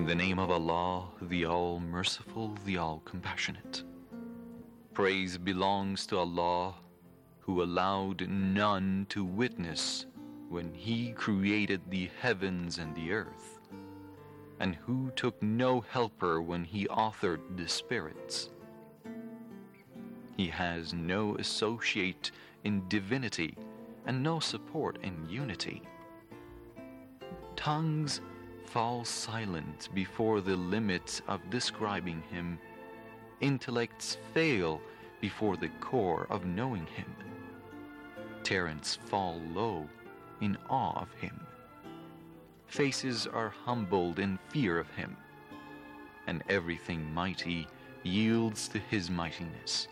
In the name of Allah, the All-Merciful, the All-Compassionate. Praise belongs to Allah, who allowed none to witness when He created the heavens and the earth, and who took no helper when He authored the spirits. He has no associate in divinity and no support in unity. Tongues fall silent before the limits of describing Him. Intellects fail before the core of knowing Him. Parents fall low in awe of Him. Faces are humbled in fear of Him, and everything mighty yields to His mightiness.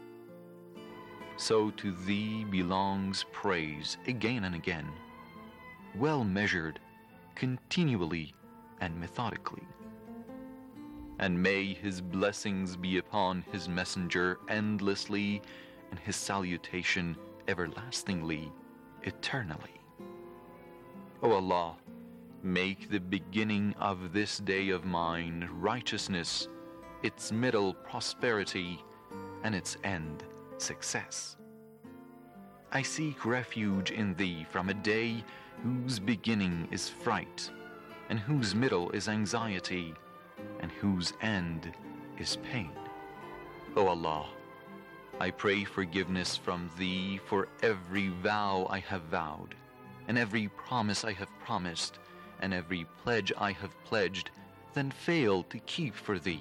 So to Thee belongs praise again and again, well measured, continually and methodically. And may His blessings be upon His messenger endlessly, and His salutation everlastingly, eternally. O Allah, make the beginning of this day of mine righteousness, its middle prosperity, and its end success. I seek refuge in Thee from a day whose beginning is fright, and whose middle is anxiety, and whose end is pain. O Allah, I pray forgiveness from Thee for every vow I have vowed, and every promise I have promised, and every pledge I have pledged, then failed to keep for Thee.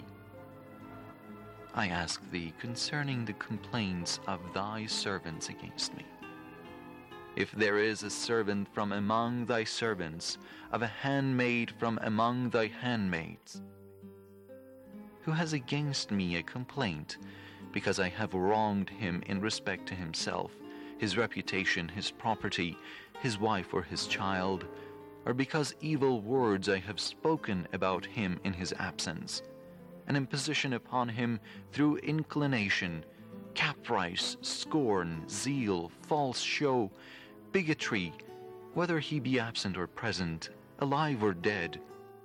I ask Thee concerning the complaints of Thy servants against me. If there is a servant from among Thy servants, of a handmaid from among Thy handmaids, who has against me a complaint, because I have wronged him in respect to himself, his reputation, his property, his wife or his child, or because evil words I have spoken about him in his absence, an imposition upon him through inclination, caprice, scorn, zeal, false show, bigotry, whether he be absent or present, alive or dead,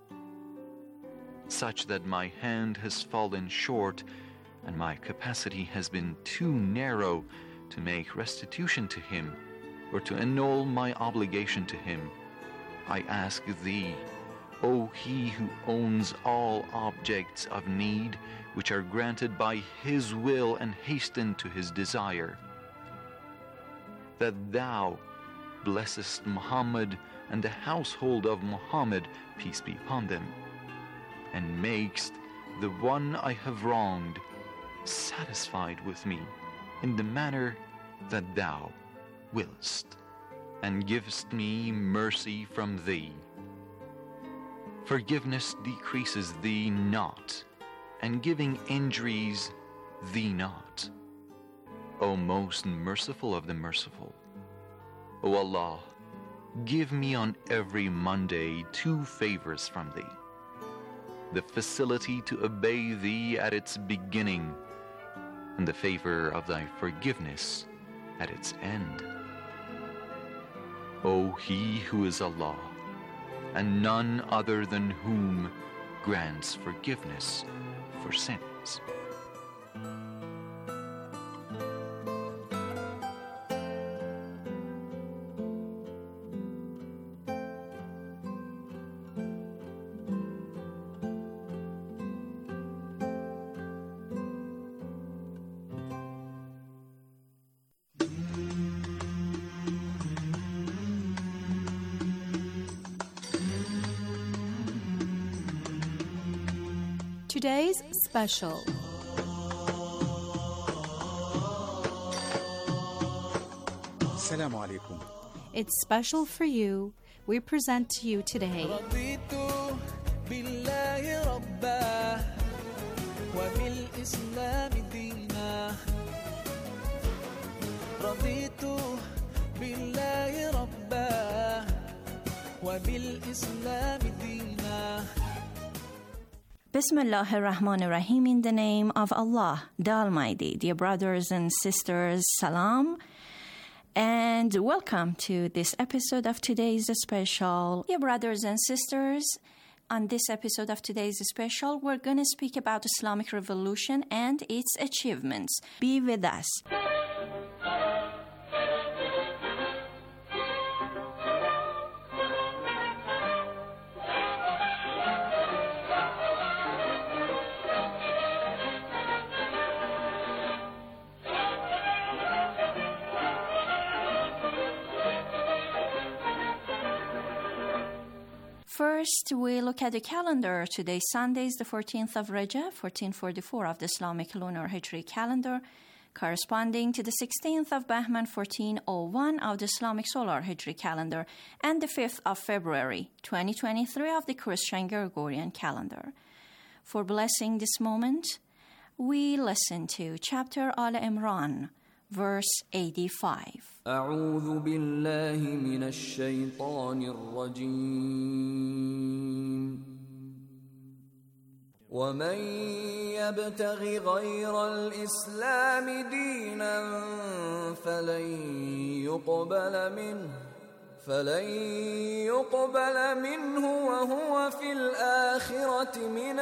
such that my hand has fallen short and my capacity has been too narrow to make restitution to him or to annul my obligation to him, I ask Thee, O He who owns all objects of need, which are granted by His will and hasten to His desire, that Thou blessest Muhammad and the household of Muhammad, peace be upon them, and makest the one I have wronged satisfied with me in the manner that Thou willest, and givest me mercy from Thee. Forgiveness decreases Thee not, and giving injuries Thee not. O most merciful of the merciful, O Allah, give me on every Monday 2 favors from Thee: the facility to obey Thee at its beginning, and the favor of Thy forgiveness at its end. O He who is Allah, and none other than whom grants forgiveness for sins. Today's special. Assalamu alaikum. It's special for you. We present to you today Bismillahir Rahmanir Rahim, in the name of Allah, the Almighty. Dear brothers and sisters, salam, and welcome to this episode of today's special. Dear brothers and sisters, On this episode of today's special, we're going to speak about Islamic Revolution and its achievements. Be with us. First, we look at the calendar. Today, Sunday is the 14th of Rajab, 1444 of the Islamic lunar Hijri calendar, corresponding to the 16th of Bahman, 1401 of the Islamic solar Hijri calendar, and the 5th of February, 2023 of the Christian Gregorian calendar. For blessing this moment, we listen to chapter Al Imran, verse 85. أعوذ بالله من الشيطان الرجيم ومن يبتغ غير الإسلام دينا فلن يقبل منه وهو في الآخرة من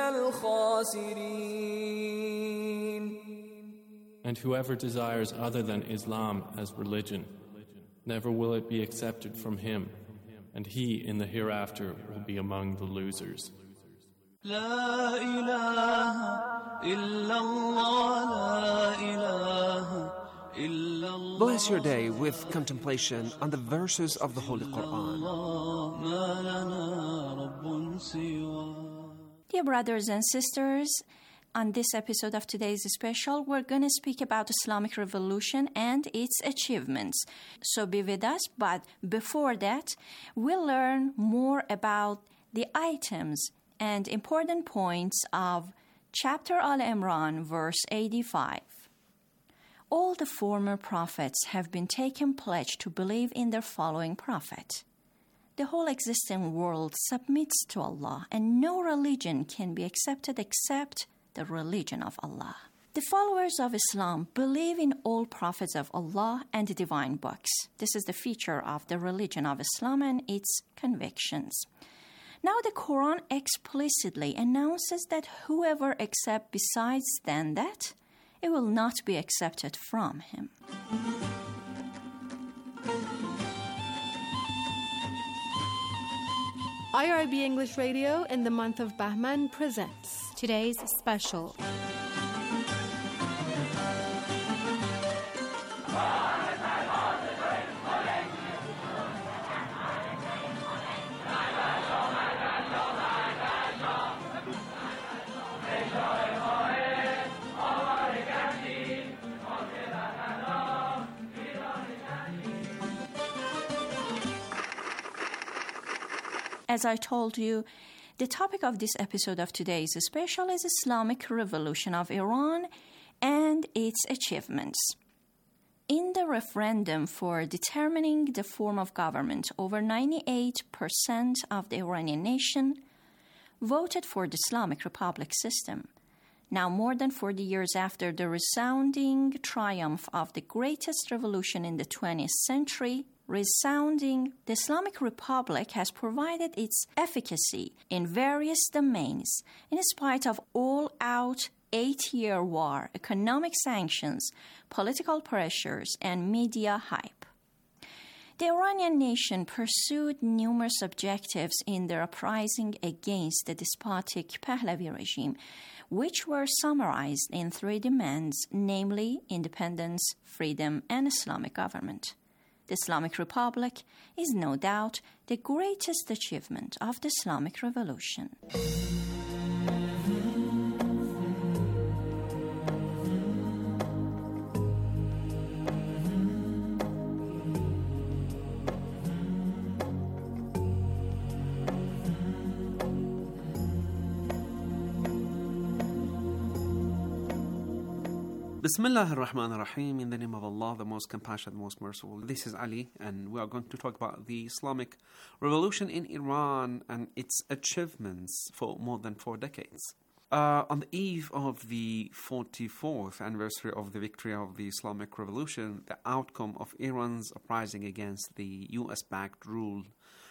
الخاسرين. And whoever desires other than Islam as religion, never will it be accepted from him, and he in the hereafter will be among the losers. La ilaha illallah, la ilaha illallah. Bless your day with contemplation on the verses of the Holy Quran. Dear brothers and sisters, on this episode of today's special, we're going to speak about Islamic Revolution and its achievements. So be with us, but before that, we'll learn more about the items and important points of chapter Al Imran, verse 85. All the former prophets have been taken pledge to believe in their following prophet. The whole existing world submits to Allah, and no religion can be accepted except the religion of Allah. The followers of Islam believe in all prophets of Allah and the divine books. This is the feature of the religion of Islam and its convictions. Now the Quran explicitly announces that whoever accepts besides than that, it will not be accepted from him. IRB English Radio in the month of Bahman presents today's special. As I told you, the topic of this episode of today's special is Islamic Revolution of Iran and its achievements. In the referendum for determining the form of government, over 98% of the Iranian nation voted for the Islamic Republic system. Now, more than 40 years after the resounding triumph of the greatest revolution in the 20th century, the Islamic Republic has provided its efficacy in various domains in spite of all-out 8-year war, economic sanctions, political pressures, and media hype. The Iranian nation pursued numerous objectives in their uprising against the despotic Pahlavi regime, which were summarized in 3 demands, namely independence, freedom, and Islamic government. The Islamic Republic is no doubt the greatest achievement of the Islamic Revolution. Bismillah ar-Rahman ar-Rahim, in the name of Allah, the most compassionate, the most merciful. This is Ali, and we are going to talk about the Islamic Revolution in Iran and its achievements for more than 4 decades. On the eve of the 44th anniversary of the victory of the Islamic Revolution, the outcome of Iran's uprising against the US-backed rule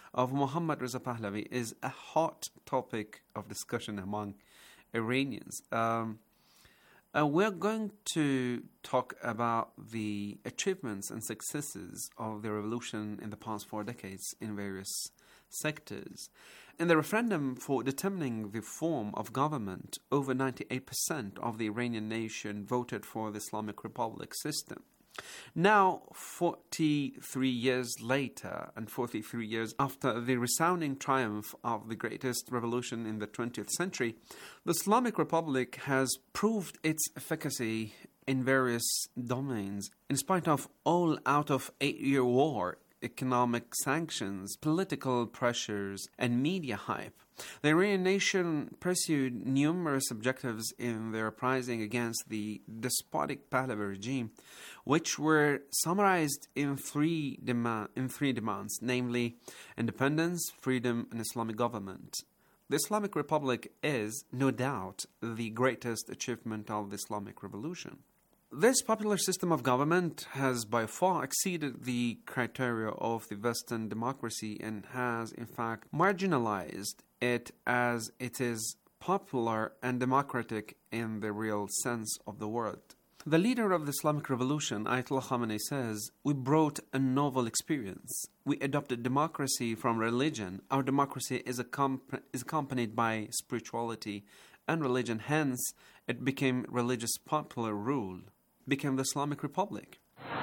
of Muhammad Reza Pahlavi is a hot topic of discussion among Iranians. We're going to talk about the achievements and successes of the revolution in the past 4 decades in various sectors. In the referendum for determining the form of government, over 98% of the Iranian nation voted for the Islamic Republic system. Now, 43 years later, and 43 years after the resounding triumph of the greatest revolution in the 20th century, the Islamic Republic has proved its efficacy in various domains, in spite of all out-of-8-year war, economic sanctions, political pressures, and media hype. The Iranian nation pursued numerous objectives in their uprising against the despotic Pahlavi regime, which were summarized in three demands, namely independence, freedom, and Islamic government. The Islamic Republic is, no doubt, the greatest achievement of the Islamic Revolution. This popular system of government has by far exceeded the criteria of the Western democracy and has, in fact, marginalized it as it is popular and democratic in the real sense of the word. The leader of the Islamic Revolution, Ayatollah Khamenei, says, "We brought a novel experience. We adopted democracy from religion. Our democracy is accompanied by spirituality and religion. Hence, it became religious popular rule. Became the Islamic Republic."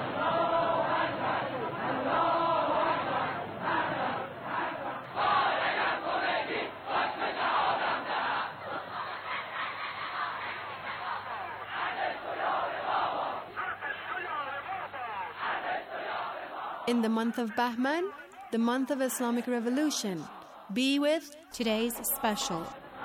In the month of Bahman, the month of Islamic Revolution, be with today's special.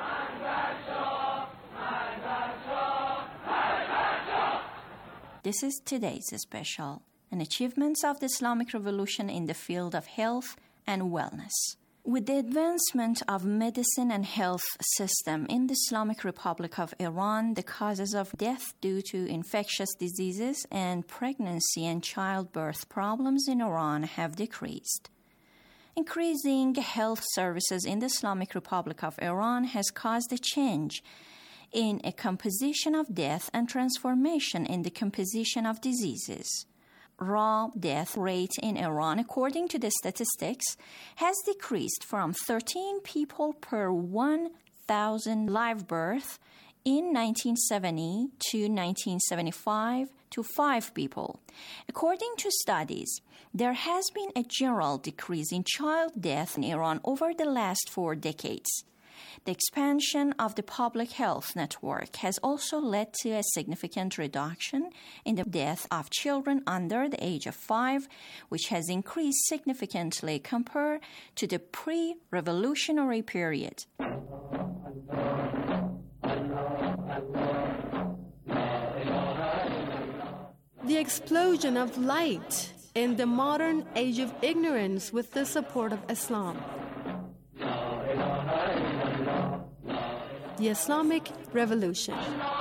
This is today's special, and achievements of the Islamic Revolution in the field of health and wellness. With the advancement of medicine and health system in the Islamic Republic of Iran, the causes of death due to infectious diseases and pregnancy and childbirth problems in Iran have decreased. Increasing health services in the Islamic Republic of Iran has caused a change in a composition of death and transformation in the composition of diseases. Raw death rate in Iran, according to the statistics, has decreased from 13 people per 1,000 live birth in 1970 to 1975 to 5 people. According to studies, there has been a general decrease in child death in Iran over the last 4 decades. The expansion of the public health network has also led to a significant reduction in the death of children under the age of 5, which has increased significantly compared to the pre-revolutionary period. the explosion of light in the modern age of ignorance with the support of Islam. The Islamic Revolution.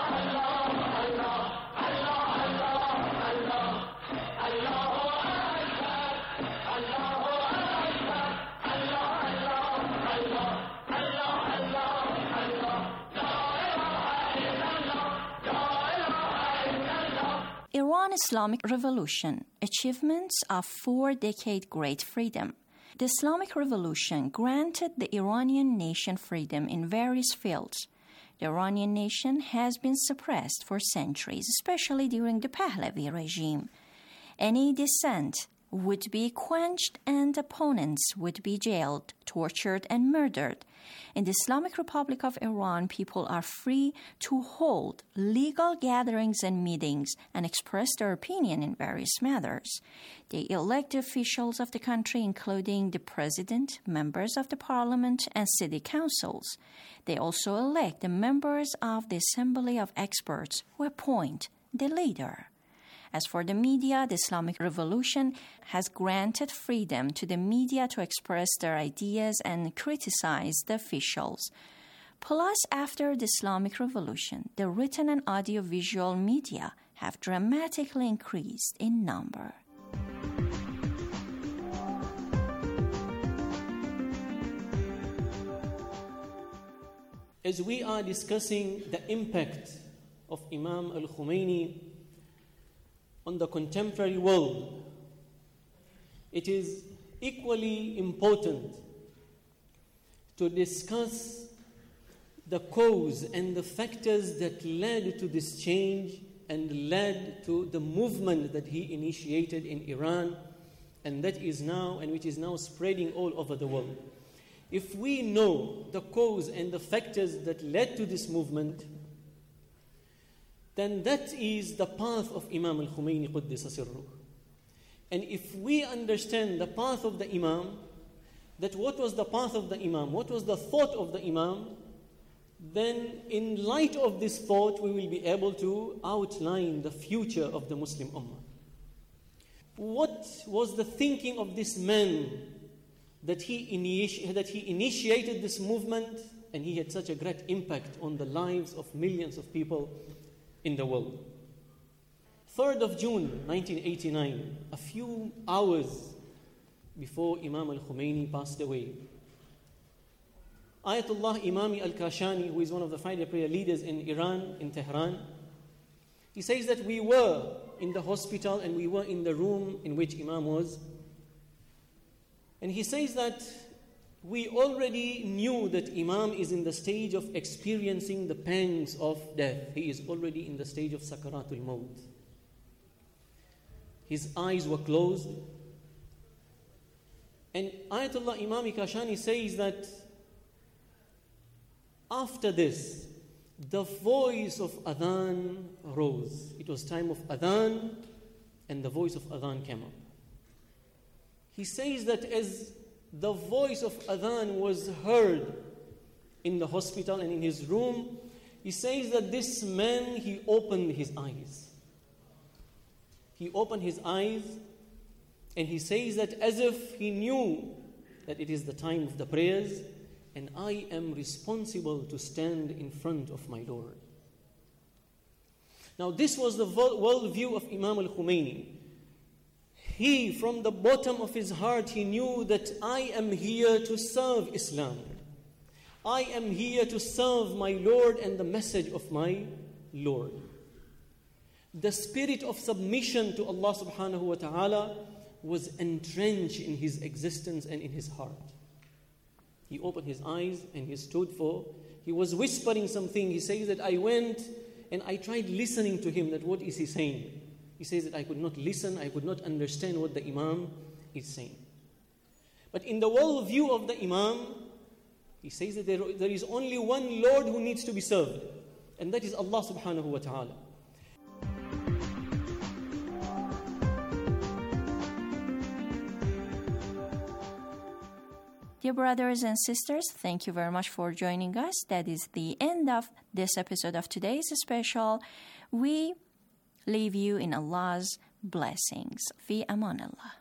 Iran Islamic Revolution, achievements of 4-decade great freedom. The Islamic Revolution granted the Iranian nation freedom in various fields. The Iranian nation has been suppressed for centuries, especially during the Pahlavi regime. Any dissent would be quenched and opponents would be jailed, tortured, and murdered. In the Islamic Republic of Iran, people are free to hold legal gatherings and meetings and express their opinion in various matters. They elect officials of the country, including the president, members of the parliament, and city councils. They also elect the members of the assembly of experts who appoint the leader. As for the media, the Islamic Revolution has granted freedom to the media to express their ideas and criticize the officials. Plus, after the Islamic Revolution, the written and audiovisual media have dramatically increased in number. as we are discussing the impact of Imam al-Khomeini on the contemporary world, it is equally important to discuss the cause and the factors that led to this change and led to the movement that he initiated in Iran and which is now spreading all over the world. If we know the cause and the factors that led to this movement, then that is the path of Imam al-Khomeini Quddisa Sirruh. And if we understand the path of the Imam, that what was the path of the Imam, what was the thought of the Imam, then in light of this thought we will be able to outline the future of the Muslim Ummah. What was the thinking of this man that he initiated this movement, and he had such a great impact on the lives of millions of people in the world? 3rd of June 1989, a few hours before Imam al-Khomeini passed away, Ayatollah Imami al-Kashani, who is one of the final prayer leaders in Iran, in Tehran, he says that we were in the hospital and we were in the room in which Imam was. And he says that we already knew that Imam is in the stage of experiencing the pangs of death. He is already in the stage of Sakaratul Maut. His eyes were closed. And Ayatollah Imami Kashani says that after this, the voice of Adhan rose. It was time of Adhan, and the voice of Adhan came up. He says that as the voice of Adhan was heard in the hospital and in his room, he says that this man, he opened his eyes. He opened his eyes, and he says that as if he knew that it is the time of the prayers, and I am responsible to stand in front of my Lord. Now this was the worldview of Imam al-Khomeini. He, from the bottom of his heart, he knew that I am here to serve Islam. I am here to serve my Lord and the message of my Lord. The spirit of submission to Allah subhanahu wa ta'ala was entrenched in his existence and in his heart. He opened his eyes and he stood he was whispering something. He says that I went and I tried listening to him, that what is he saying? He says that I could not listen, I could not understand what the Imam is saying. But in the worldview of the Imam, he says that there is only one Lord who needs to be served, and that is Allah subhanahu wa ta'ala. Dear brothers and sisters, thank you very much for joining us. That is the end of this episode of today's special. We leave you in Allah's blessings. Fi aman Allah.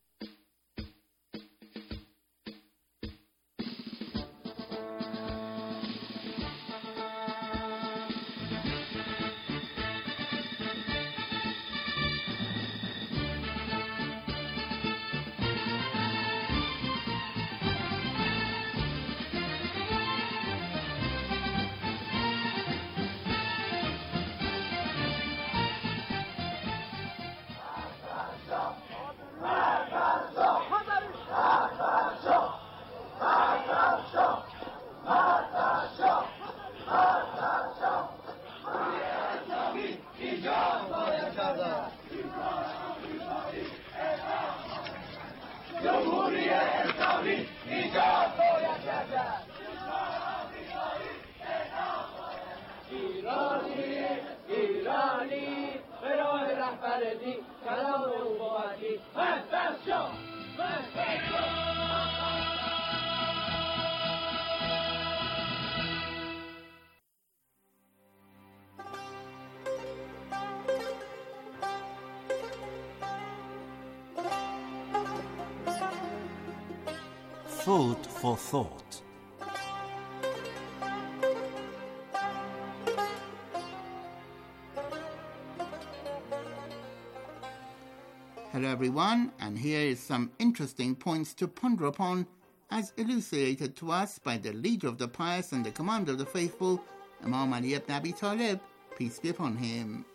Food for thought. Hello everyone, and here is some interesting points to ponder upon as elucidated to us by the leader of the pious and the commander of the faithful, Imam Ali ibn Abi Talib, peace be upon him.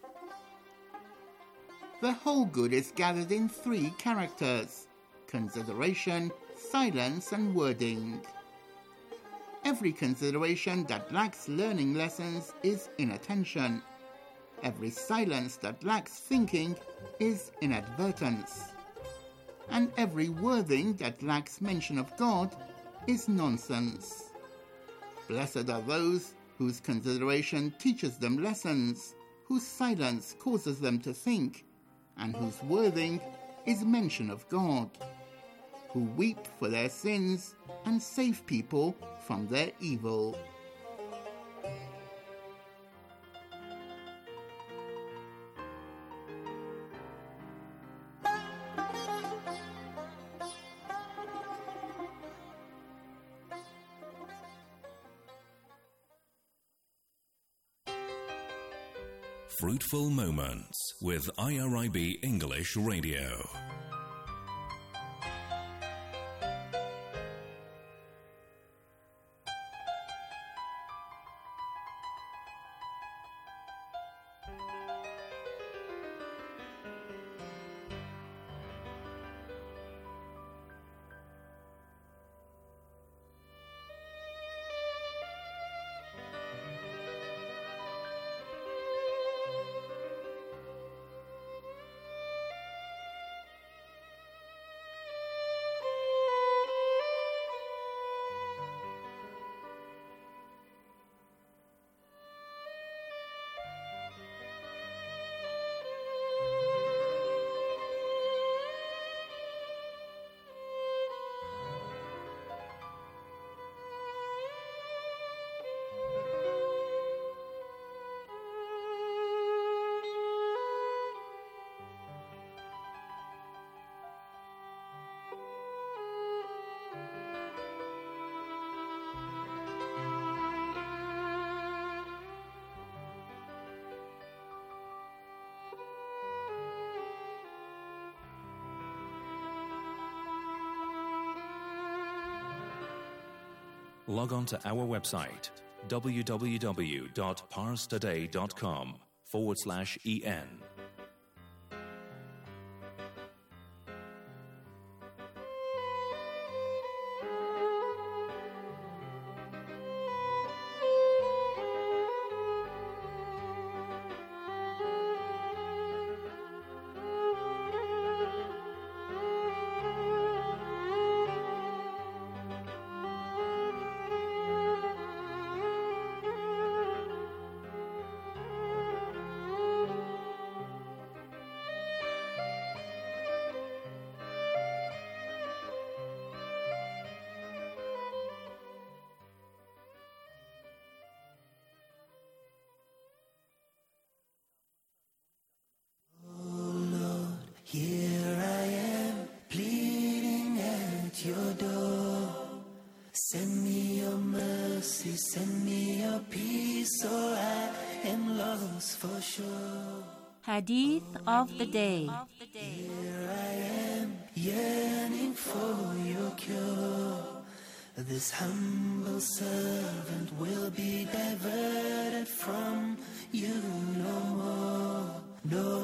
The whole good is gathered in 3 characters: consideration, silence, and wording. Every consideration that lacks learning lessons is inattention. Every silence that lacks thinking is inadvertence. And every wording that lacks mention of God is nonsense. Blessed are those whose consideration teaches them lessons, whose silence causes them to think, and whose wording is mention of God, who weep for their sins and save people from their evil. Fruitful Moments with IRIB English Radio. Log on to our website, www.parstoday.com/en. Here I am, pleading at your door. Send me your mercy, send me your peace, or I am lost for sure. Hadith of the day. Here I am, yearning for your cure. This humble servant will be diverted from you no more, no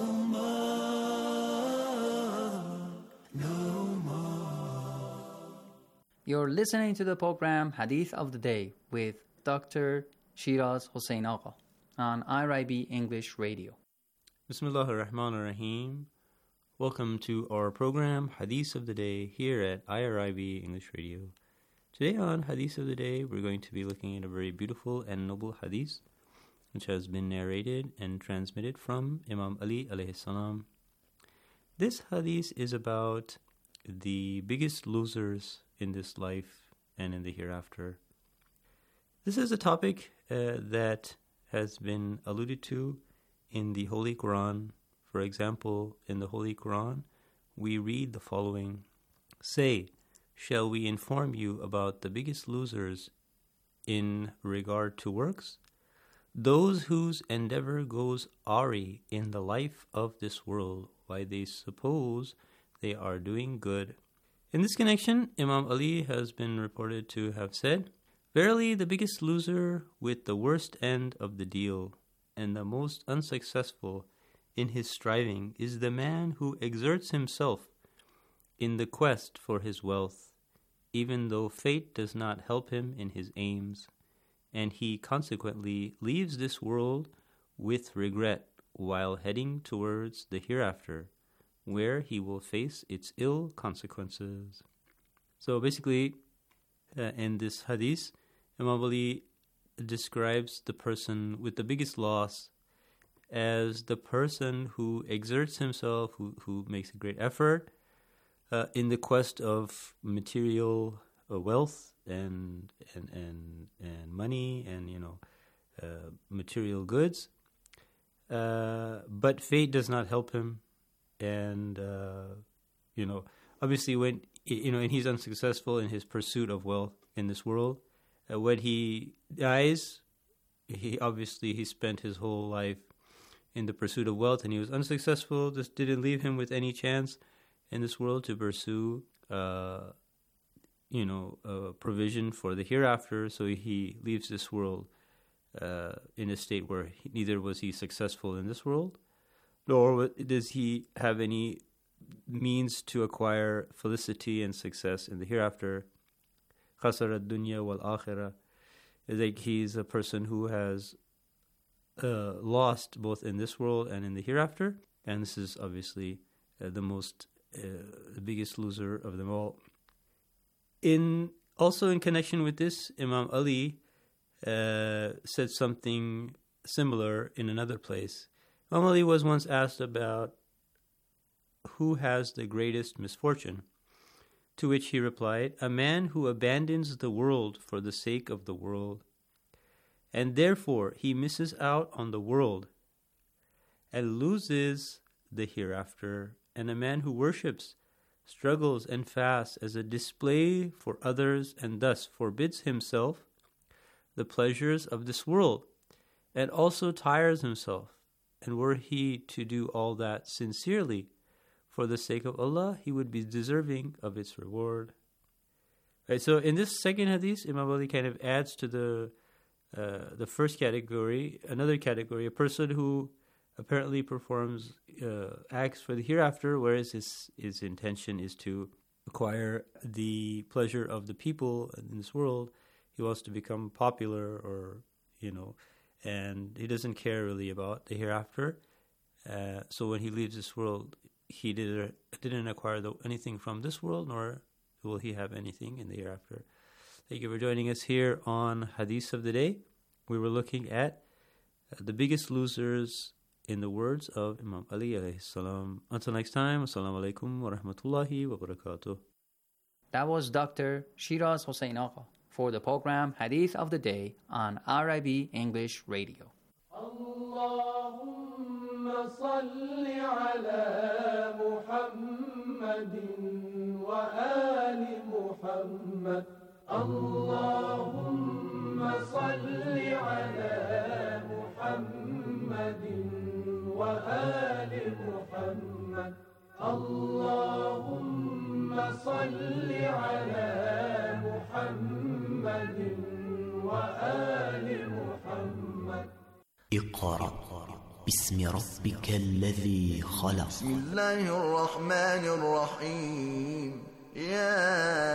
more, no more. You're listening to the program Hadith of the Day with Dr. Shiraz Hossein Agha on IRIB English Radio. Bismillahir Rahmanir Rahim. Welcome to our program Hadith of the Day here at IRIB English Radio. Today on Hadith of the Day, we're going to be looking at a very beautiful and noble hadith which has been narrated and transmitted from Imam Ali alayhi salam. This hadith is about the biggest losers in this life and in the hereafter. This is a topic that has been alluded to in the Holy Quran. For example, in the Holy Quran, we read the following: Say, shall we inform you about the biggest losers in regard to works? Those whose endeavor goes awry in the life of this world, while they suppose they are doing good. In this connection, Imam Ali has been reported to have said, "Verily, the biggest loser with the worst end of the deal and the most unsuccessful in his striving is the man who exerts himself in the quest for his wealth, even though fate does not help him in his aims, and he consequently leaves this world with regret while heading towards the hereafter, where he will face its ill consequences." So basically, in this hadith, Imam Ali describes the person with the biggest loss as the person who exerts himself, who makes a great effort in the quest of material wealth and money and material goods, but fate does not help him, and obviously when and he's unsuccessful in his pursuit of wealth in this world. When he dies, he spent his whole life in the pursuit of wealth, and he was unsuccessful. This didn't leave him with any chance in this world to pursue, provision for the hereafter. So he leaves this world in a state where neither was he successful in this world, nor does he have any means to acquire felicity and success in the hereafter. Khasara dunya wal akhirah. Like he's a person who has lost both in this world and in the hereafter, and this is obviously the biggest loser of them all. Also in connection with this, Imam Ali said something similar in another place. Imam Ali was once asked about who has the greatest misfortune, to which he replied, "A man who abandons the world for the sake of the world, and therefore he misses out on the world and loses the hereafter, and a man who worships, struggles and fasts as a display for others, and thus forbids himself the pleasures of this world, and also tires himself, and were he to do all that sincerely for the sake of Allah, he would be deserving of its reward." Right, so in this second hadith, Imam Ali kind of adds to the first category, another category, a person who apparently performs acts for the hereafter, whereas his intention is to acquire the pleasure of the people in this world. He wants to become popular, or and he doesn't care really about the hereafter. So when he leaves this world, he didn't acquire anything from this world, nor will he have anything in the hereafter. Thank you for joining us here on Hadith of the Day. We were looking at the biggest losers in the words of Imam Ali alayhi salam. Until next time, assalamu alaikum wa rahmatullahi wa barakatuh. That was Dr. Shiraz Hossein Agha for the program Hadith of the Day on RIB English Radio. Allahumma salli ala Muhammadin wa ali Muhammad. Allahumma salli ala Muhammadin wa ali Muhammad. Allahumma salli ala Muhammadin wa ali Muhammad. اقرأ باسم ربك الذي خلق. بسم الله الرحمن الرحيم. يا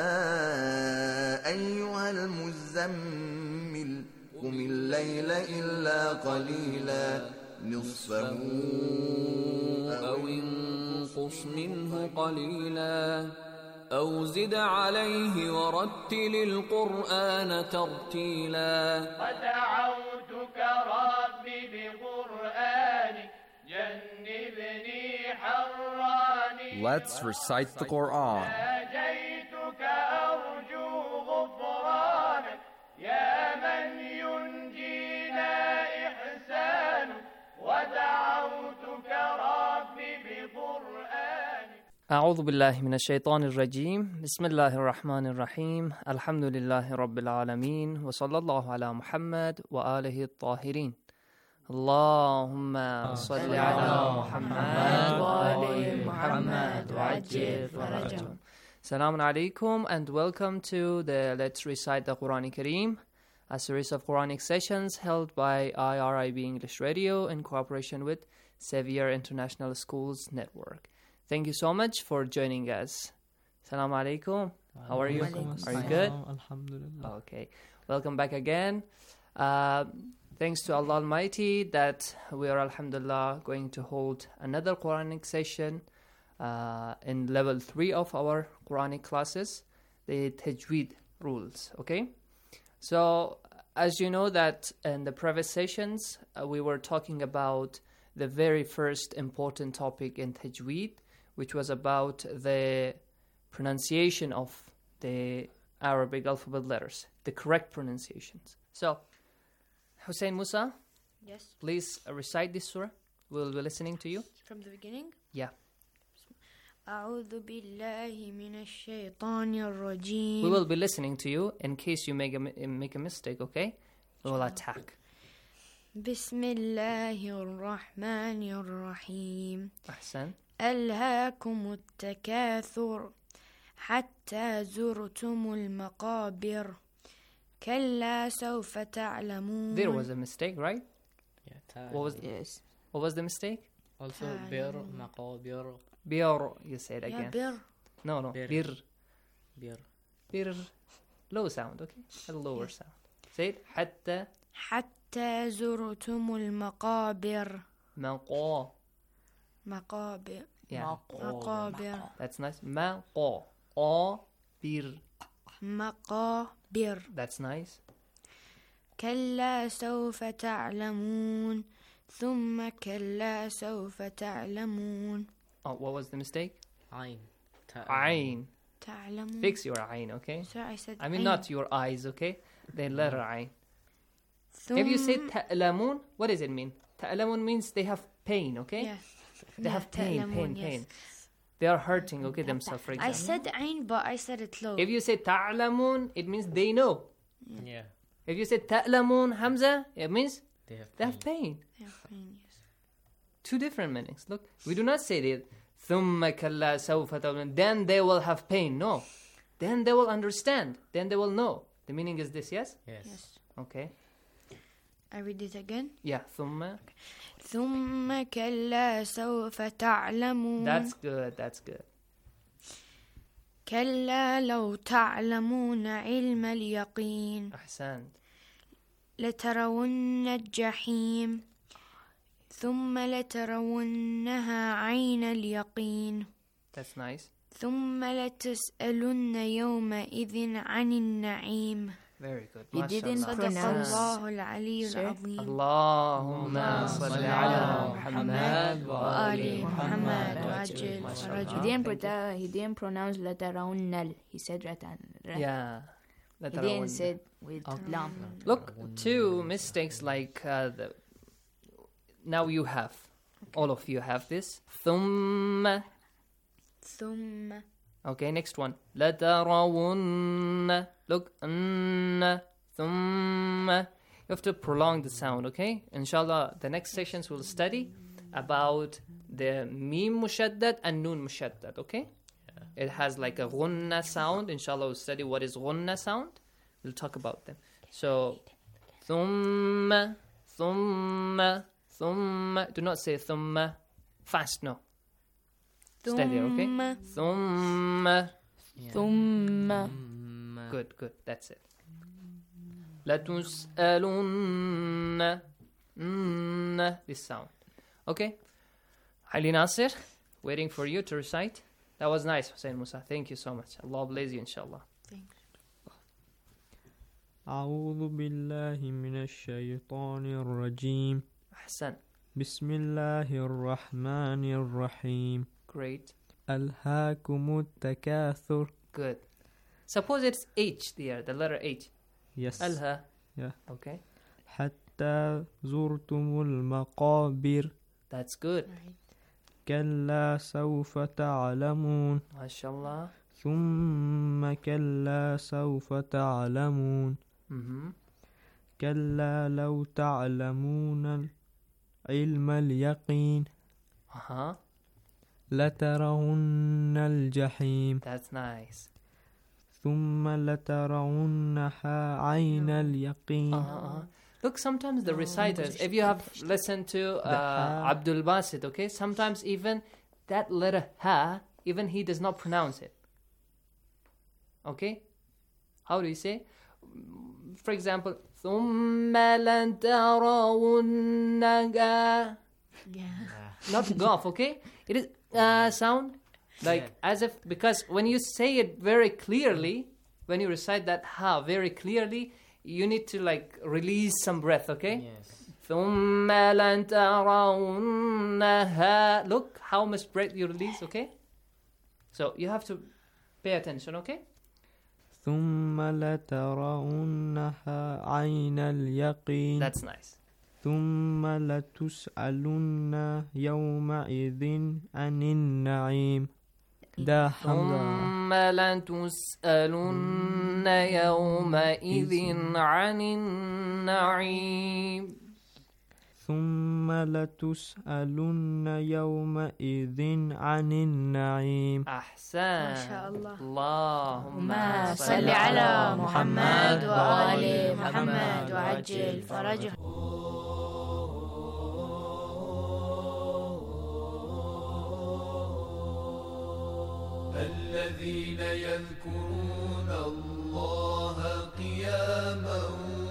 أيها المزمل قم الليل إلا قليلا نصفه أو انقص منه قليلا أو زد عليه ورتل القرآن ترتيلا. ودعوتك ربي بقرآنك جنبني حراني. Let's recite the Quran. ناجيتك أرجو غفرانك يا من ينجينا إحسانك. ودعوتك ربي بقرآنك. أعوذ بالله من الشيطان الرجيم. بسم الله الرحمن الرحيم. الحمد لله رب العالمين وصلى الله على محمد وآله الطاهرين. اللهم صل على محمد وآل محمد وعجل فرجهم. Assalamu alaikum and welcome to the Let's Recite the Quran Kareem, a series of Quranic sessions held by IRIB English Radio in cooperation with Sevier International Schools Network. Thank you so much for joining us. Assalamu alaikum. How are you? Are you good? Alhamdulillah. Okay. Welcome back again. Thanks to Allah Almighty that we are, alhamdulillah, going to hold another Quranic session in level 3 of our Quranic classes, the Tajweed rules, okay? So, as you know that in the previous sessions, we were talking about the very first important topic in Tajweed, which was about the pronunciation of the Arabic alphabet letters, the correct pronunciations. So, Hussein Musa, yes, please recite this surah. We'll be listening to you. From the beginning? Yeah. أعوذ بالله من الشيطان الرجيم. We will be listening to you in case you make a mistake, okay? We will attack. بسم الله الرحمن الرحيم. أحسن. ألهاكم التكاثر حتى زرتم المقابر كلا سوف تعلمون. There was a mistake, right? Yeah. Yes. What was the mistake? Also, bir, maqabir. Bir, you said again. Bir. No. Bir. Bir. Bir. Low sound, okay? A lower sound. Say it. حتى زرتم المقابر. مقابر. Yeah. مقابر. That's nice. مقابر. مقابر. That's nice. كلا سوف تعلمون ثم كلا سوف تعلمون. Oh, what was the mistake? Ayn. تعلمون. Fix your ayn, okay? So I said I mean ayn. not your eyes, okay? The letter ayn. If you say ta'lamun, what does it mean? Ta'lamun means they have pain, okay? Yeah. They have pain. Yes. They are hurting, okay, themselves, for example. I said ayn, but I said it low. If you say ta'lamun, it means they know. Yeah. If you say ta'lamun hamza, it means they have pain. They have pain, yes. Two different meanings. Look, we do not say that ثُمَّ كَلَّا سَوْفَ تَعْلَمُونَ, then they will have pain. No. Then they will understand. Then they will know. The meaning is this, yes? Yes. Okay. I read it again? Yeah, ثُمَّ. ثم كلا سوف تعلمون. That's good. كلا لو تعلمون علم اليقين. أحسنت. لترون الجحيم ثم لترونها عين اليقين. That's nice. ثم لتسألن يومئذ عن النعيم. Very good. You didn't pronounce الله العلي العظيم. اللهم صل على محمد وآل محمد وعجل ورجل. He didn't pronounce لترون. He said ratan. Yeah. He didn't say with lam. Look, two mistakes like now you have. All of you have this. ثم. Okay, next one. لترون. Look. ثم. You have to prolong the sound, okay? Inshallah, the next sessions we'll study about the mim mushaddad and nun mushaddad, okay? Yeah. It has like a ghunna sound. Inshallah, we'll study what is ghunna sound. We'll talk about them. So, ثم. Do not say ثم fast, no. Steady, okay? ثم. Good. That's it. لتسألن. This sound. Okay? Ali Nasir, waiting for you to recite. That was nice, Hussein Musa. Thank you so much. Allah bless you, inshallah. Thanks. أعوذ بالله من الشيطان الرجيم. أحسن. بسم الله الرحمن الرحيم. Great. ألهاكم التكاثر. Good. Suppose it's H there, the letter H. Yes. Alha. Yeah. Okay. حتى زرتم المقابر. That's good. كلا سوف تعلمون. ما شاء الله. ثم كلا سوف تعلمون. كلا لو تعلمون علم اليقين. لترون الجحيم. That's nice. ثم لترونها عين اليقين. Look, sometimes the reciters, if you have listened to Abdul Basit, okay, sometimes even that letter ha, even he does not pronounce it. Okay? How do you say? For example, ثُمَّ لَن تَرَوُنَّهَا. Not gof, okay? It is sound like as if, because when you say it very clearly, when you recite that ha very clearly, you need to like release some breath, okay? Yes. ثُمَّ لَن تَرَوُنَّهَا. Look how much breath you release, okay? So you have to pay attention, okay? ثم لترونها عين اليقين. That's nice. ثم لتسألن يومئذ عن النعيم. ده ثم لتسألن يومئذ عن النعيم. ثم لتسألن يومئذ عن النعيم. أحسن. ما شاء الله. اللهم صل على محمد وآل محمد وعجل فرجه. الذين يذكرون الله قياما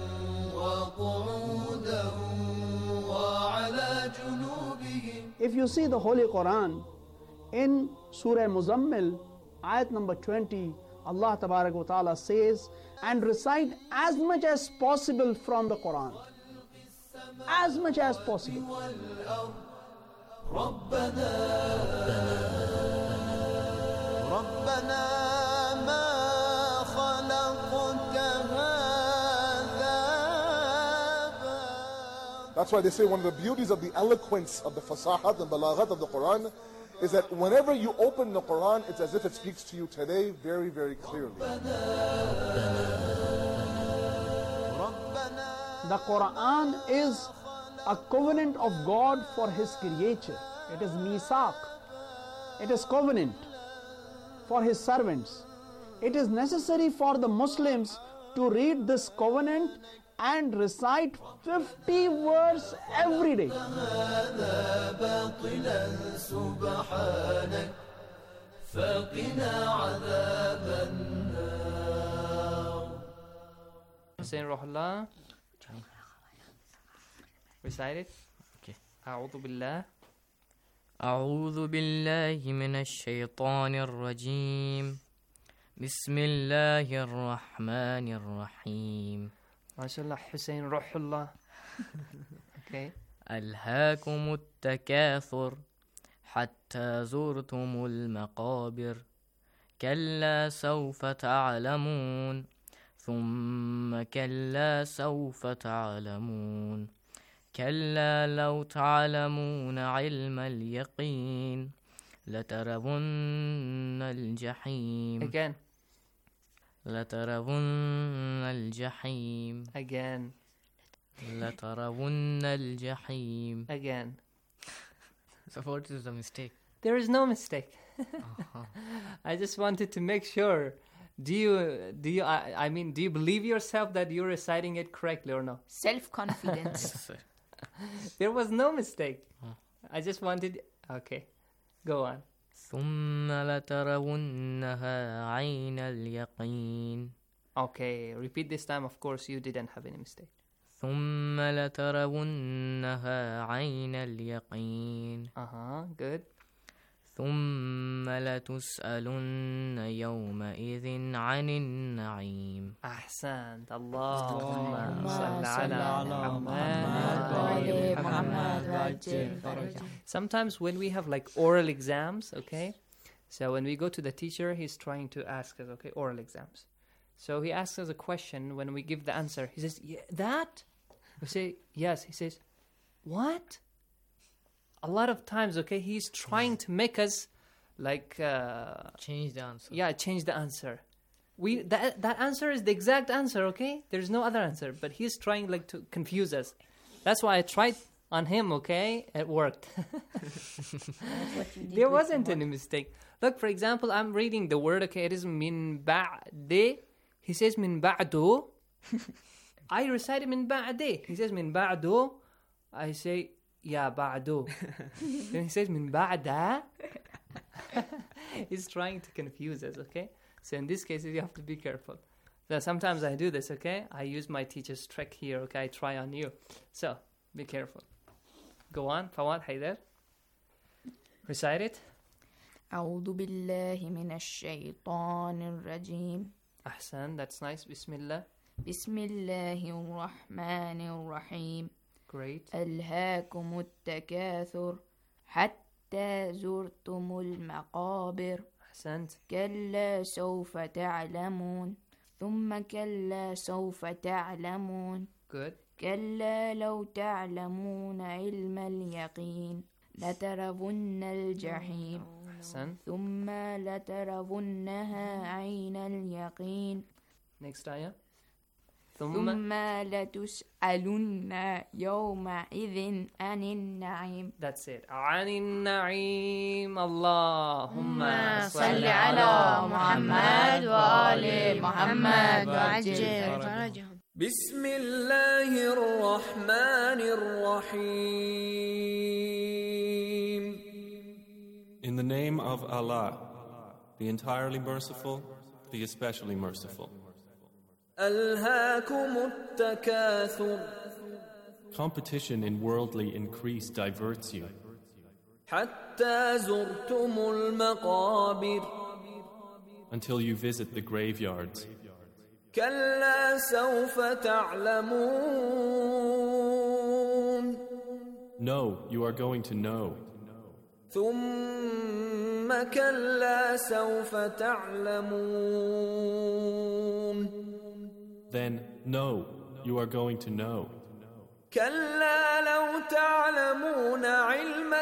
وقعودا وعلى جنوبهم. If you see the Holy Quran in Surah Muzammil, ayat number 20, Allah Tabarak wa Ta'ala says, and recite as much as possible from the Quran. As much as possible. ربنا ما خلقت هذا. That's why they say one of the beauties of the eloquence of the fasahat and balaghat of the Quran is that whenever you open the Quran, it's as if it speaks to you today very, very clearly. The Quran is a covenant of God for His creature. It is misaq. It is covenant for His servants. It is necessary for the Muslims to read this covenant and recite 50 verses every day. Hussein Rohullah. Recite it. Okay. أعوذ بالله. أعوذ بالله من الشيطان الرجيم. بسم الله الرحمن الرحيم. ما شاء الله حسين Rohullah. Okay. ألهاكم التكاثر حتى زرتم المقابر. كلا سوف تعلمون ثم كلا سوف تعلمون. كلا لو تعلمون علم اليقين لترون الجحيم. Again. لترون الجحيم. Again. لترون الجحيم. Again. So what is the mistake? There is no mistake. I just wanted to make sure. Do you believe yourself that you're reciting it correctly or no? Self-confidence. Yes, sir. There was no mistake. I just wanted. Okay, go on. ثم لترونها عين اليقين. Okay, repeat this time. Of course, you didn't have any mistake. ثم لترونها عين اليقين. Good. ثم لتسألن يومئذ عن النعيم. أحسنت. اللهم صل على محمد. Sometimes when we have like oral exams, okay, so when we go to the teacher, he's trying to ask us, okay, oral exams. So he asks us a question. When we give the answer, he says, yeah, that? We say, yes. He says, what? A lot of times, okay, he's trying to make us like change the answer. Yeah, change the answer. That answer is the exact answer, okay? There's no other answer, but he's trying like to confuse us. That's why I tried on him, okay? It worked. you did There with wasn't any mistake. Look, for example, I'm reading the word, okay? It is min ba'de. He says min ba'du. I recited min ba'de. He says min ba'du. I say, ya ba'du. Then he says min ba'da. He's trying to confuse us, okay? So in this case, you have to be careful. So sometimes I do this, okay? I use my teacher's trick here, okay? I try on you. So, be careful. Go on, Fawad Haider. Recite it. أعوذ بالله من الشيطان الرجيم. Ahsan, that's nice. Bismillah. بسم الله الرحمن الرحيم. Great. ألهاكم التكاثر حتى زرتم المقابر. أحسنت. كلا سوف تعلمون ثم كلا سوف تعلمون. Good. كلا لو تعلمون علم اليقين لترون الجحيم. أحسن. ثم لترونها عين اليقين. Next ayah. ثم لتسألن يومئذ عن النعيم. That's it. عن النعيم. اللهم صل على محمد وآل محمد وعجل فرجهم. بسم الله الرحمن الرحيم. In the name of Allah, the entirely merciful, the especially merciful. ألهاكم التكاثر. Competition in worldly increase diverts you حتى زرتم المقابر. until you visit the graveyards. كلا سوف تعلمون. No, you are going to know. ثم كلا سوف تعلمون. Then, no, you are going to know. كلا لو تعلمون علم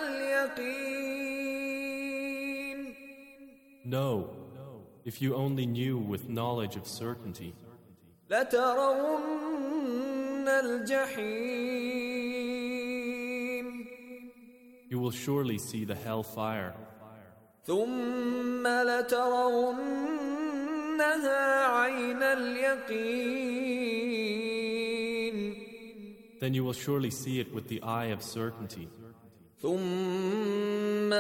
اليقين. No, if you only knew with knowledge of certainty, لترون الجحيم. you will surely see the hellfire. ثم لترونها عين اليقين. Then you will surely see it with the eye of certainty. ثم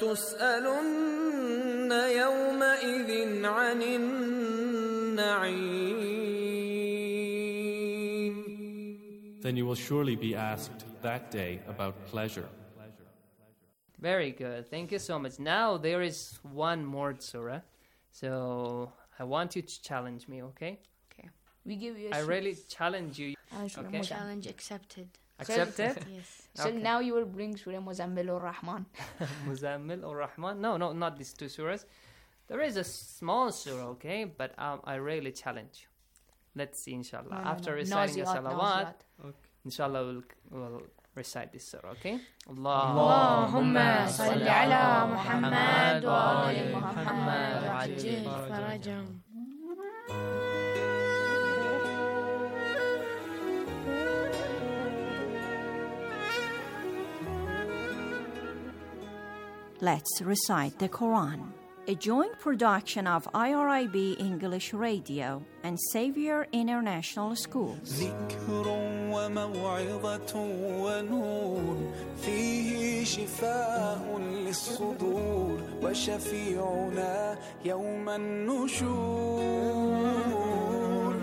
لتسألن يومئذ عن النعيم. Then you will surely be asked that day about pleasure. Very good. Thank you so much. Now there is one more surah. So I want you to challenge me, okay? Okay. We give you I really challenge you. Okay. Challenge accepted. Accepted? Yes. So now you will bring Surah Muzammil or Rahman. Muzammil or Rahman? No, not these two surahs. There is a small surah, okay? But I really challenge you. Let's see, inshallah. After reciting the salawat, inshallah we'll recite this surah, okay? Allahumma salli ala Muhammad wa ali Muhammad wa ajil farajahum. Let's recite the Quran. A joint production of IRIB English Radio and Xavier International School. ذكر وموعظة ونور فيه شفاء للصدور وشفيعنا يوم النشور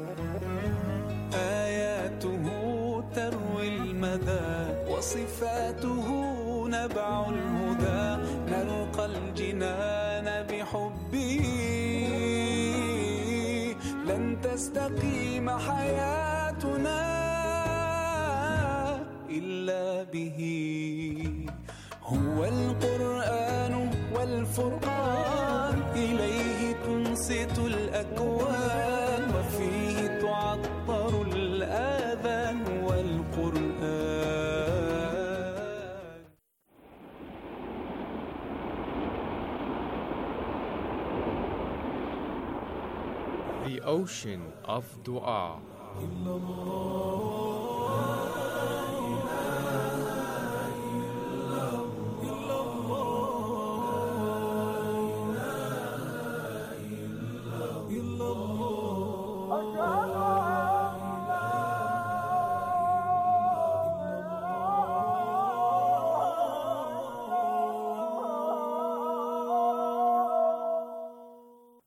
آياته تروي المدى وصفاته نبع الهدى نلقى الجنان بحبه لن تستقيم حياتنا إلا به هو القرآن والفرقان إليه تنصت الأكوان وفيه تعطر الآذان والقرآن. The ocean of dua.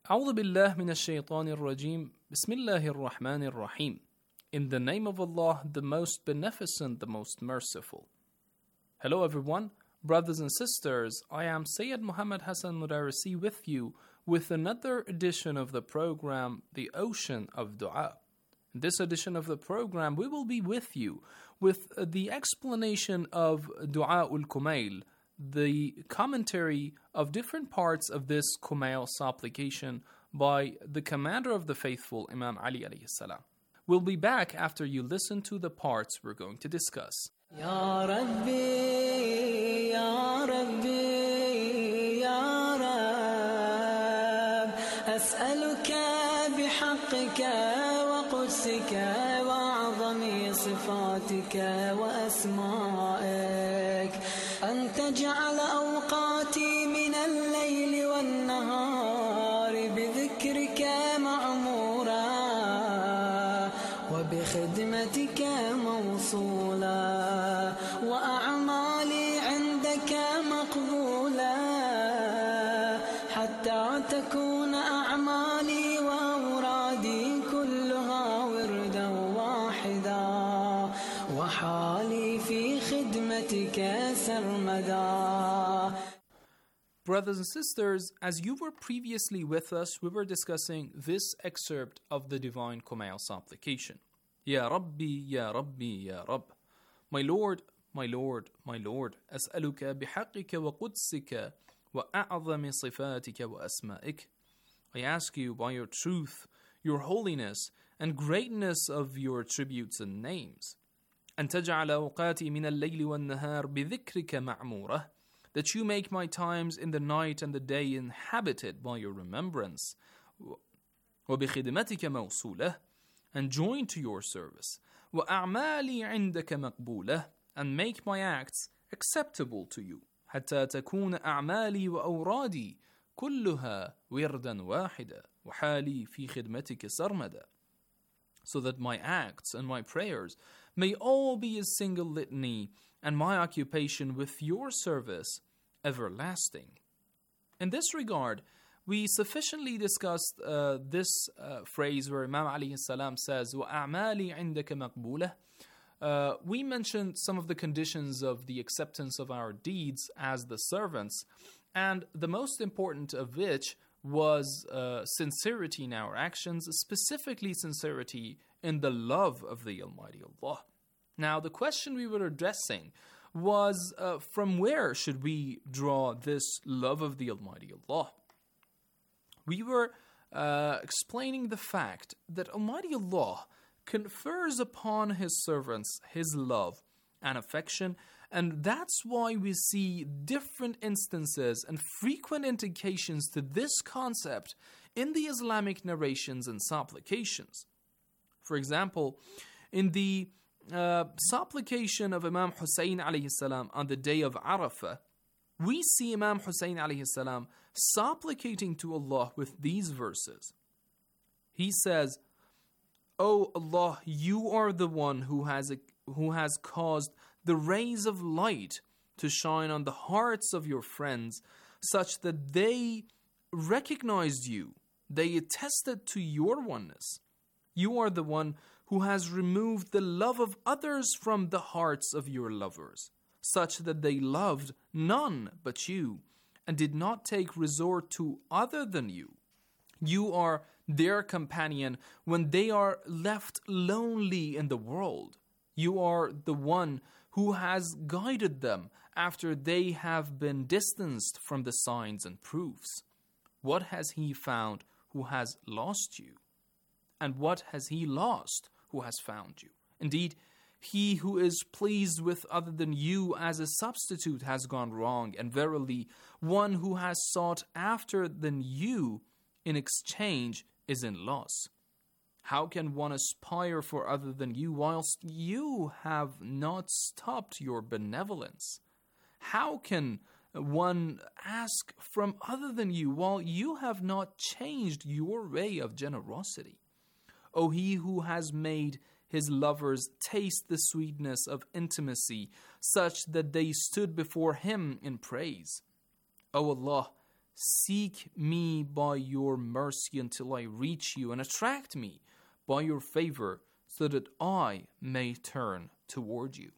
أعوذ بالله من الشيطان الرجيم بسم الله الرحمن الرحيم. In the name of Allah, the most beneficent, the most merciful. Hello everyone, brothers and sisters. I am Sayyid Muhammad Hassan Mudarisi with you with another edition of the program, The Ocean of Dua. In this edition of the program, we will be with you with the explanation of Dua ul-Kumail, the commentary of different parts of this Kumail supplication by the commander of the faithful, Imam Ali alayhi salam. We'll be back after you listen to the parts we're going to discuss. Ya Rabbi, Ya Rabbi, Ya Rab, as'aluka bihaqqika wa qudsika wa a'zami sifatika wa asma'ik an taj'ala awqati min al-layli wan-nahari bidhikrika ma'mura wa bikhidmatika mawsula وأعمالي عندك مقبولة حتى تكون أعمالي وأورادي كلها وردا واحدا وحالي في خدمتك سرمدا. Brothers and sisters, as you were previously with us, we were discussing this excerpt of the Divine Kumail supplication. Ya Rabbi, Ya Rabbi, Ya Rabb. My Lord, my Lord, my Lord, أسألك بحقك وقدسك وأعظم صفاتك وأسمائك. I ask you by your truth, your holiness, and greatness of your attributes and names. أن تجعل أوقاتي من الليل والنهار بذكرك معمورة. That you make my times in the night and the day inhabited by your remembrance. وبخدمتك موصولة. And joined to your service. وأعمالي عندك مقبولة. And make my acts acceptable to you. حتى تكون أعمالي وأورادي كلها وردا واحدا وحالي في خدمتك سرمدا. So that my acts and my prayers may all be a single litany and my occupation with your service everlasting. In this regard, we sufficiently discussed this phrase where Imam alayhi salam says, وَأَعْمَالِي عِنْدَكَ مَقْبُولَةً. We mentioned some of the conditions of the acceptance of our deeds as the servants, and the most important of which was sincerity in our actions, specifically sincerity in the love of the Almighty Allah. Now, the question we were addressing was from where should we draw this love of the Almighty Allah? We were explaining the fact that Almighty Allah confers upon His servants His love and affection, and that's why we see different instances and frequent indications to this concept in the Islamic narrations and supplications. For example, in the supplication of Imam Hussein alayhi salam on the day of Arafah, we see Imam Hussein alayhi salam supplicating to Allah with these verses. He says, "O Allah, you are the one who has caused the rays of light to shine on the hearts of your friends, such that they recognized you, they attested to your oneness. You are the one who has removed the love of others from the hearts of your lovers, such that they loved none but you, and did not take resort to other than you. You are their companion when they are left lonely in the world. You are the one who has guided them after they have been distanced from the signs and proofs. What has he found who has lost you? And what has he lost who has found you? Indeed, he who is pleased with other than you as a substitute has gone wrong, and verily, one who has sought after than you in exchange is in loss. How can one aspire for other than you whilst you have not stopped your benevolence? How can one ask from other than you while you have not changed your way of generosity? O he who has made his lovers taste the sweetness of intimacy, such that they stood before him in praise. O Allah, seek me by your mercy until I reach you, and attract me by your favor, so that I may turn toward you.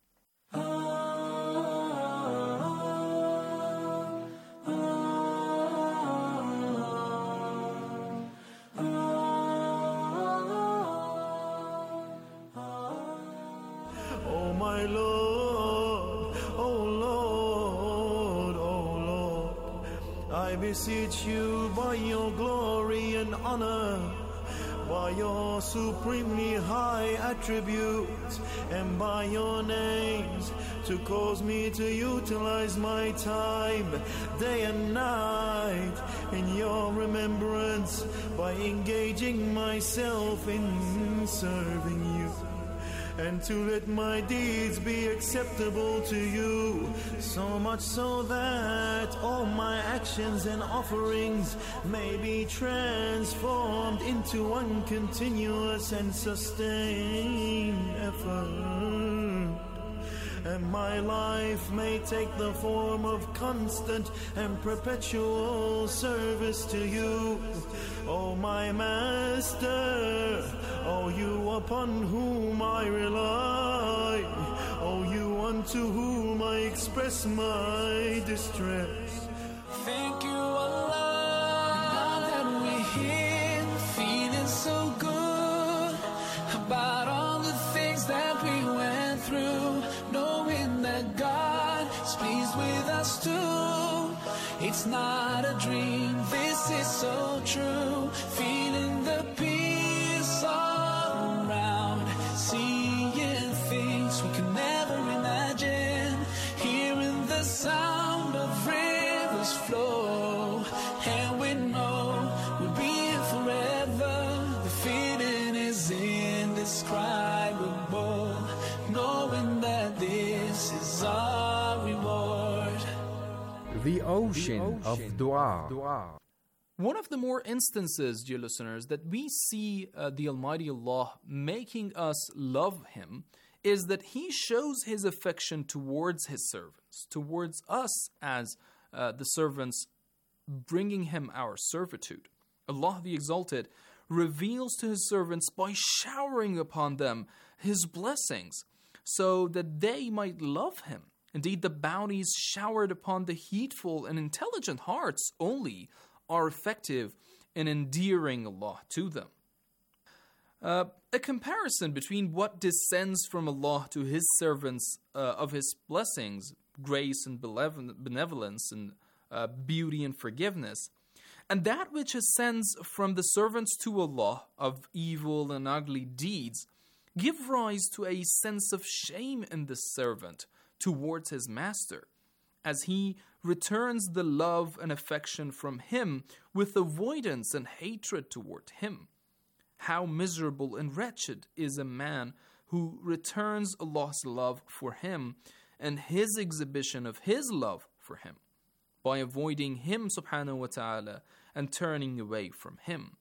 Oh my Lord, oh Lord, oh Lord, I beseech you by your glory and honor, by your supremely high attributes, and by your names, to cause me to utilize my time, day and night, in your remembrance, by engaging myself in serving you, and to let my deeds be acceptable to you, so much so that all my actions and offerings may be transformed into one continuous and sustained effort, and my life may take the form of constant and perpetual service to you, O my Master, O you upon whom I rely, O you unto whom I express my distress. Thank you, Allah. Now that we're here, feeling so good about all the things that we went through, knowing that God is pleased with us too. It's not a dream, this is so true. Feeling the peace all around, seeing things we could never imagine, hearing the sound of rivers flow, and we know we'll be here forever. The feeling is indescribable, knowing that this is our reward. The ocean of dua. One of the more instances, dear listeners, that we see the Almighty Allah making us love Him is that He shows His affection towards His servants, towards us as the servants, bringing Him our servitude. Allah the Exalted reveals to His servants by showering upon them His blessings so that they might love Him. Indeed, the bounties showered upon the heedful and intelligent hearts only are effective in endearing Allah to them. A comparison between what descends from Allah to His servants of His blessings, grace and benevolence and beauty and forgiveness, and that which ascends from the servants to Allah of evil and ugly deeds, give rise to a sense of shame in the servant towards his master, as he returns the love and affection from him with avoidance and hatred toward him. How miserable and wretched is a man who returns Allah's love for him and His exhibition of His love for him by avoiding Him subhanahu wa ta'ala and turning away from Him.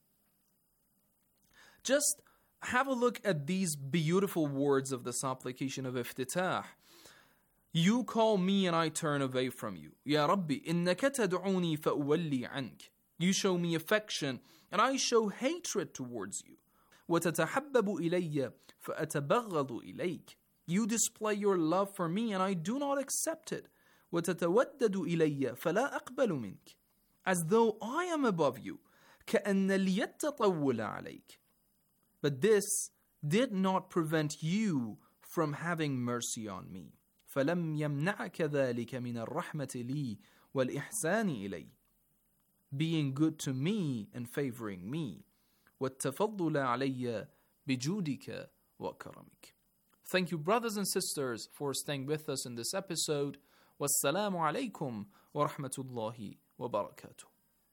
Just have a look at these beautiful words of the supplication of Iftitah. You call me and I turn away from you. Ya Rabbi, innaka tad'uni fa'uwalli ank. You show me affection and I show hatred towards you. وَتَتَحَبَّبُ إِلَيَّ فَأَتَبَغَّضُ إِلَيْكَ. You display your love for me and I do not accept it. وَتَتَوَدَّدُ إِلَيَّ فَلَا أَقْبَلُ مِنْكَ. As though I am above you. كَأَنَّ الْيَدَّ طَوُّلَ عَلَيْكَ. But this did not prevent you from having mercy on me. فَلَمْ يَمْنَعْكَ ذَلِكَ مِنَ الرَّحْمَةِ لِي وَالْإِحْسَانِ إِلَيَّ. Being good to me and favoring me. وَالتَّفَضُّلَ عَلَيَّ بِجُودِكَ وَكَرَمِكَ. Thank you, brothers and sisters, for staying with us in this episode. Wassalamu alaikum wa rahmatullahi wa barakatuh.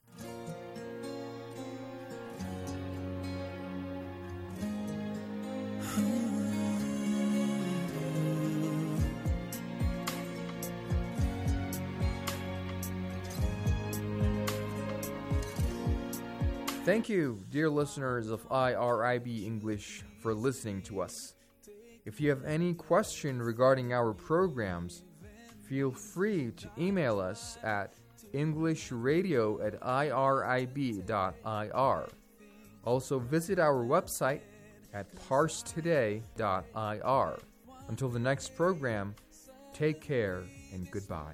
Thank you, dear listeners of IRIB English, for listening to us. If you have any question regarding our programs, feel free to email us at englishradio@irib.ir. Also visit our website at parstoday.ir. Until the next program, take care and goodbye.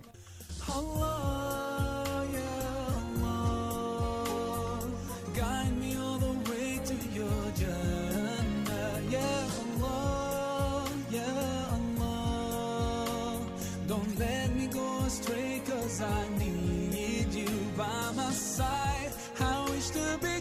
Allah, yeah, Allah, guide me all the way to your Jannah. Yeah, Allah, don't let me go astray, 'cause I need you by my side. I wish to be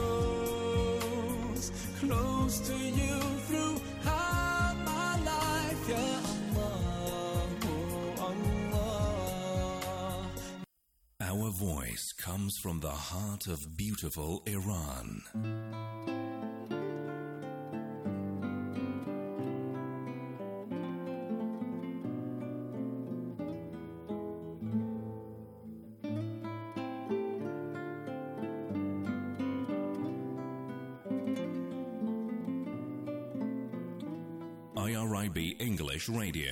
close to you throughout my life. Yeah, Allah, oh Allah. Our voice comes from the heart of beautiful Iran. IRIB English Radio.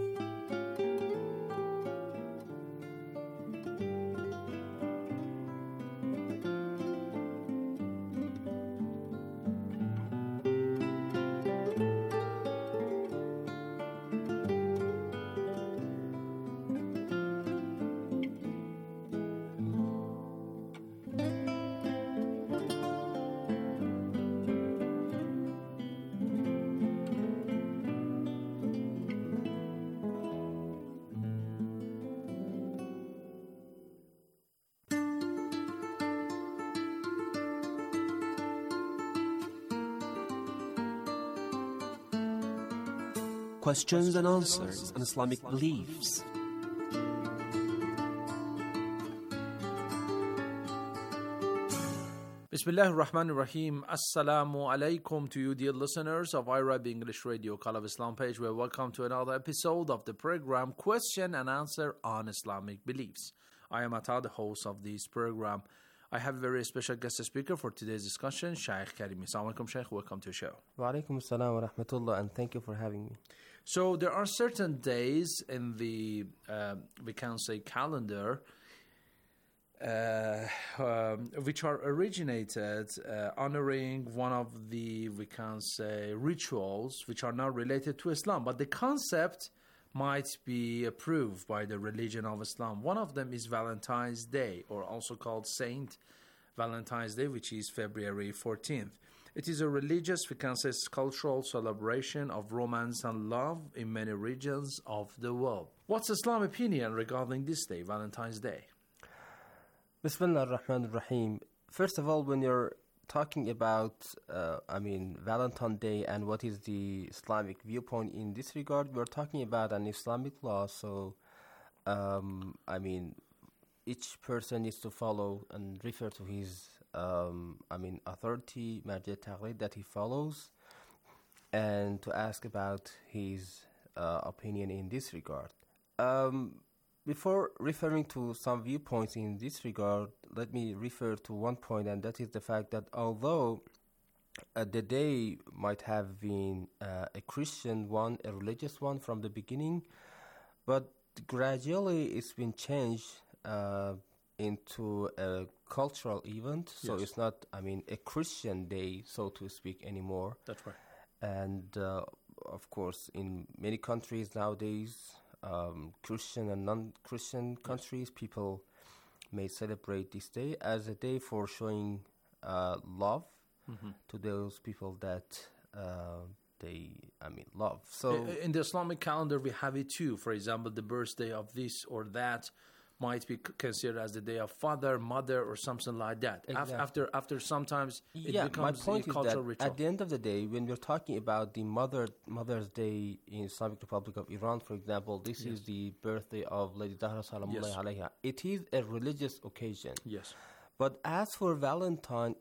Questions and answers on Islamic beliefs. Bismillah ar-Rahman ar-Rahim. Assalamu alaikum to you, dear listeners of IRIB English Radio Call of Islam page. We're welcome to another episode of the program Question and Answer on Islamic Beliefs. I am Atta, the host of this program. I have a very special guest speaker for today's discussion, Shaykh Karimi. Assalamu alaikum, Shaykh. Welcome to the show. Wa alaikum assalam wa rahmatullah, and thank you for having me. So there are certain days in the, we can say, calendar, which are originated honoring one of the, we can say, rituals which are not related to Islam, but the concept might be approved by the religion of Islam. One of them is Valentine's Day, or also called Saint Valentine's Day, which is February 14th. It is a religious, we can say, cultural celebration of romance and love in many regions of the world. What's Islam's opinion regarding this day, Valentine's Day? Bismillah ar-Rahman ar-Rahim. First of all, when you're talking about, Valentine's Day and what is the Islamic viewpoint in this regard, we're talking about an Islamic law. So, each person needs to follow and refer to his authority, marja taqlid, that he follows, and to ask about his opinion in this regard. Before referring to some viewpoints in this regard, let me refer to one point, and that is the fact that although the day might have been a Christian one, a religious one from the beginning, but gradually it's been changed into a cultural event. So it's not, a Christian day, so to speak, anymore. That's right. And of course, in many countries nowadays, Christian and non-Christian countries, people may celebrate this day as a day for showing love to those people that they love. So in the Islamic calendar, we have it too. For example, the birthday of this or that might be considered as the day of father, mother, or something like that. Exactly. After sometimes it becomes my point a cultural is that ritual. At the end of the day, when we're talking about the Mother's Day in Islamic Republic of Iran, for example, this is the birthday of Lady Zahra Salamullahi alayha. It is a religious occasion. Yes. But as for Valentine,